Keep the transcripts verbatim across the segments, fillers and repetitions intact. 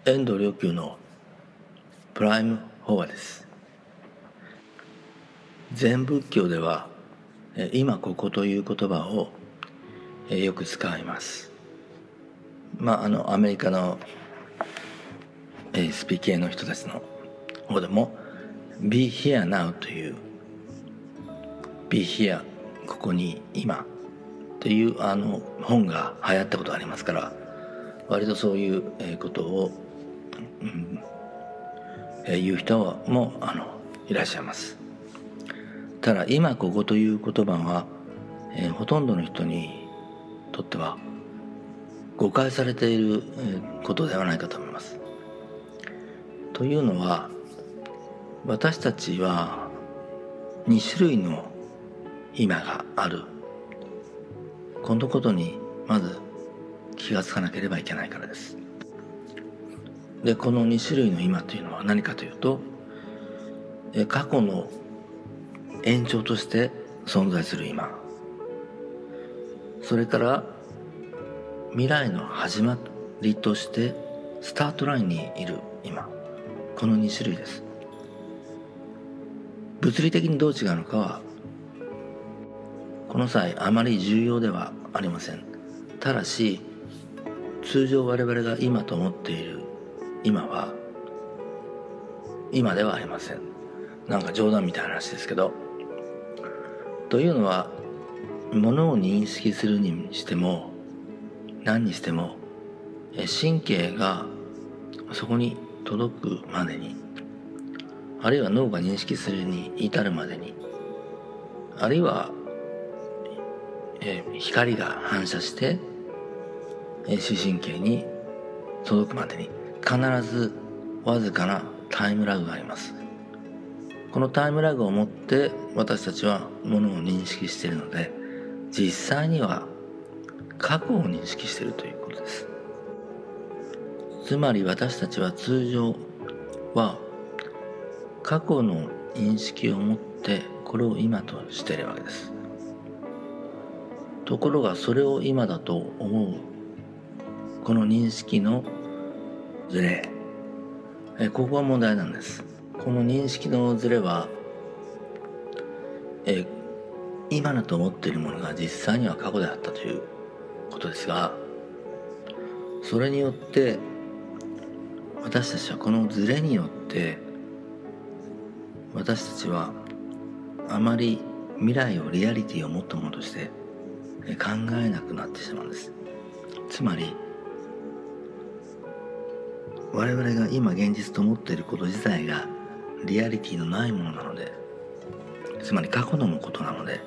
遠藤良久のプライム法話です。禅仏教では今ここという言葉をよく使います。まああのアメリカのスピ系の人たちの方でも Be here now という Be here ここに今というあの本が流行ったことがありますから、割とそういうことを、うん、言う人もあのいらっしゃいます。ただ今ここという言葉は、えー、ほとんどの人にとっては誤解されていることではないかと思います。というのは、私たちはに種類の今がある、このことにまず気がつかなければいけないからです。でこのに種類の今というのは何かというと、過去の延長として存在する今、それから未来の始まりとしてスタートラインにいる今、このに種類です。物理的にどう違うのかはこの際あまり重要ではありません。ただし通常我々が今と思っている今は今ではありません。なんか冗談みたいな話ですけど、というのは、ものを認識するにしても何にしても神経がそこに届くまでに、あるいは脳が認識するに至るまでに、あるいは光が反射して視神経に届くまでに必ずわずかなタイムラグがあります。このタイムラグをもって私たちはものを認識しているので、実際には過去を認識しているということです。つまり私たちは通常は過去の認識を持ってこれを今としているわけです。ところがそれを今だと思うこの認識のズレ、ここが問題なんです。この認識のズレはえ今だと思っているものが実際には過去であったということですが、それによって私たちはこのズレによって私たちはあまり未来をリアリティを持ったものとして考えなくなってしまうんです。つまり我々が今現実と思っていること自体がリアリティのないものなので、つまり過去のことなので、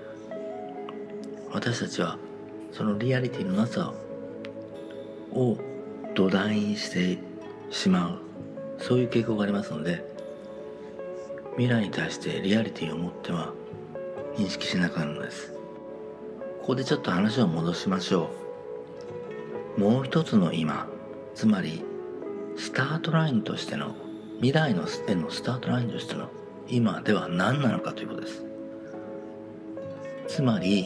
私たちはそのリアリティのなさを土台にしてしまう、そういう傾向がありますので、未来に対してリアリティを持っては認識しなくなるのです。ここでちょっと話を戻しましょう。もう一つの今、つまりスタートラインとしての、未来のへのスタートラインとしての今では何なのかということです。つまり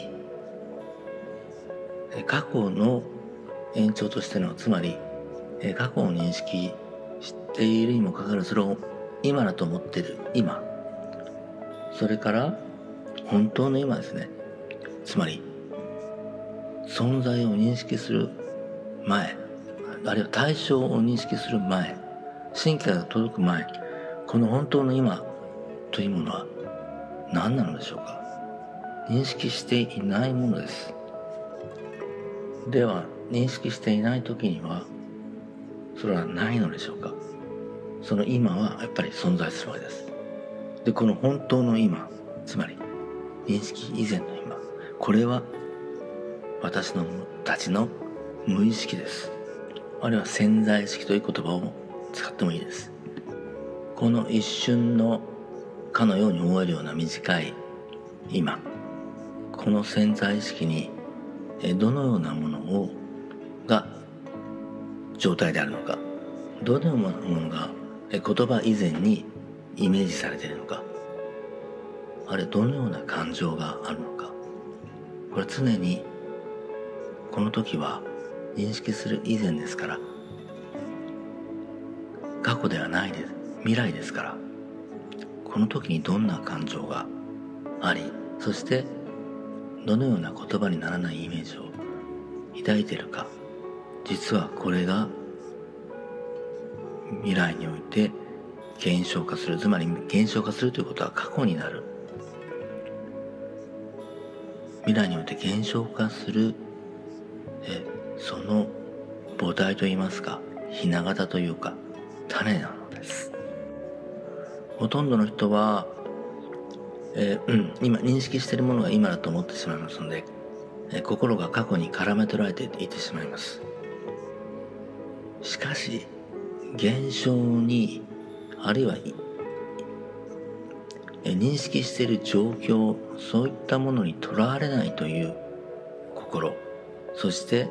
過去の延長としての、つまり過去を認識しているにもかかわらずそれを今だと思っている今、それから本当の今ですね。つまり存在を認識する前、あるいは対象を認識する前、神経が届く前、この本当の今というものは何なのでしょうか。認識していないものです。では認識していない時にはそれはないのでしょうか。その今はやっぱり存在するわけです。でこの本当の今、つまり認識以前の今、これは私のたちの無意識です。あるいは潜在意識という言葉を使ってもいいです。この一瞬のかのように思えるような短い今、この潜在意識にどのようなものをが状態であるのか、どのようなものが言葉以前にイメージされているのか、あるいはどのような感情があるのか、これは常にこの時は認識する以前ですから、 過去ではないです。未来ですから。この時にどんな感情があり、そしてどのような言葉にならないイメージを抱いているか、実はこれが未来において現象化する。つまり現象化するということは過去になる。未来において現象化するえその母体といいますか、ひな形というか種なのです。ほとんどの人は、えーうん、今認識しているものが今だと思ってしまいますので、えー、心が過去に絡め取られていってしまいます。しかし現象にあるいは、えー、認識している状況、そういったものにとらわれないという心、そして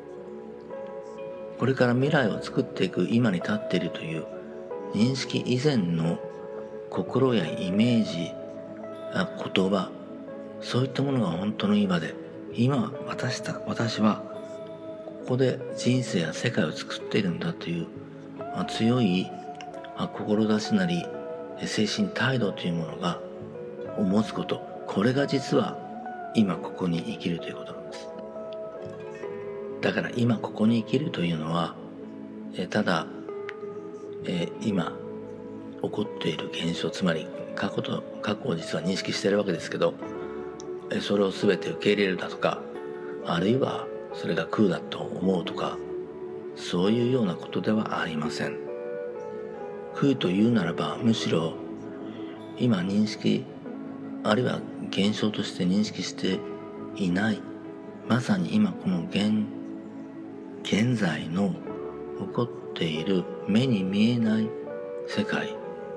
これから未来を作っていく今に立っているという認識以前の心やイメージ、言葉、そういったものが本当の今で、今私た私はここで人生や世界を作っているんだという強い志なり精神態度というものがを持つこと、これが実は今ここに生きるということなんです。だから今ここに生きるというのは、えただ、えー、今起こっている現象、つまり過去と過去を実は認識しているわけですけど、えそれを全て受け入れるだとか、あるいはそれが空だと思うとか、そういうようなことではありません。空というならば、むしろ今認識、あるいは現象として認識していない、まさに今この現現在の起こっている目に見えない世界、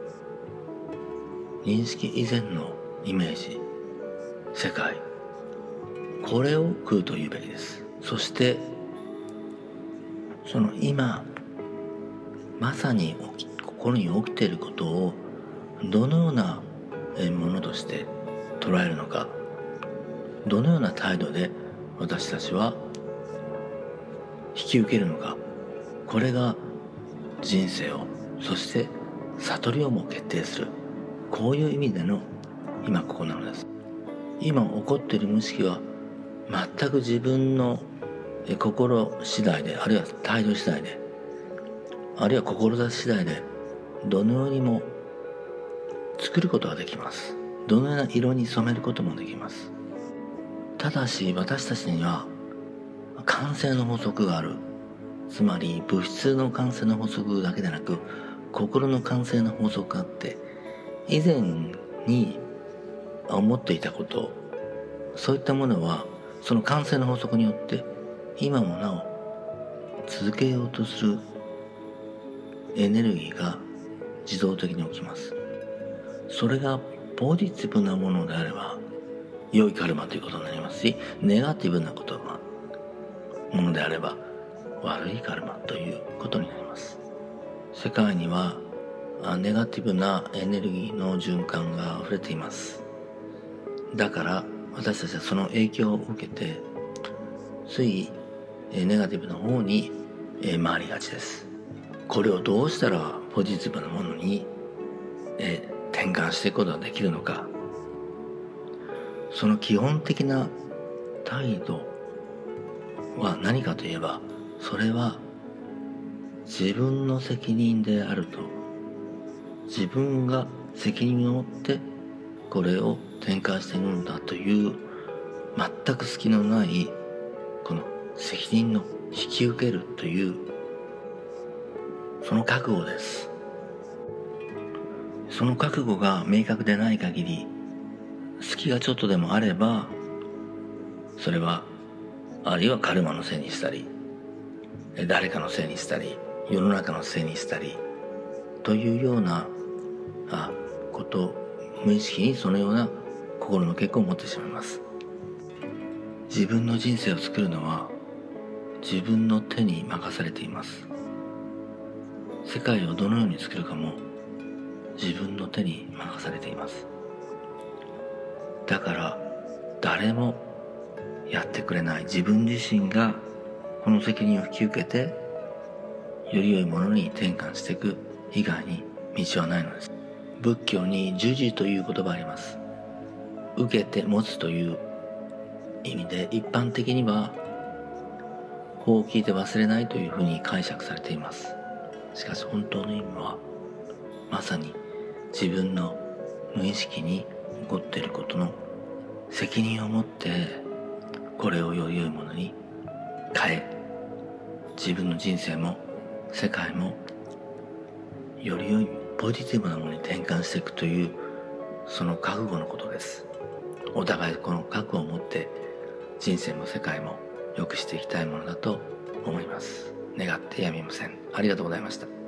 認識以前のイメージ、世界、これを空というべきです。そしてその今まさに起き心に起きていることをどのようなものとして捉えるのか、どのような態度で私たちは引き受けるのか、これが人生を、そして悟りをも決定する、こういう意味での今ここなのです。今起こっている無意識は全く自分の心次第で、あるいは態度次第で、あるいは志次第でどのようにも作ることができます。どのような色に染めることもできます。ただし私たちには慣性の法則がある。つまり物質の慣性の法則だけでなく、心の慣性の法則があって、以前に思っていたこと、そういったものはその慣性の法則によって今もなお続けようとするエネルギーが自動的に起きます。それがポジティブなものであれば良いカルマということになりますし、ネガティブなことがものであれば悪いカルマということになります。世界にはネガティブなエネルギーの循環が溢れています。だから私たちはその影響を受けてついネガティブな方に回りがちです。これをどうしたらポジティブなものに転換していくことができるのか、その基本的な態度は何かといえば、それは自分の責任であると、自分が責任を持ってこれを転換しているんだという全く隙のないこの責任の引き受けるというその覚悟です。その覚悟が明確でない限り、隙がちょっとでもあればそれはあるいはカルマのせいにしたり、誰かのせいにしたり、世の中のせいにしたりというようなあこと無意識にそのような心の結果を持ってしまいます。自分の人生を作るのは自分の手に任されています。世界をどのように作るかも自分の手に任されています。だから誰もやってくれない、自分自身がこの責任を引き受けてより良いものに転換していく、 以外に道はないのです。仏教に授受という言葉があります。受けて持つという意味で、一般的には法を聞いて忘れないというふうに解釈されています。しかし本当の意味は、まさに自分の無意識に起こっていることの責任を持って、これをより良いものに変え、自分の人生も世界もより良いポジティブなものに転換していくという、その覚悟のことです。お互いこの覚悟を持って人生も世界も良くしていきたいものだと思います。願ってやみません。ありがとうございました。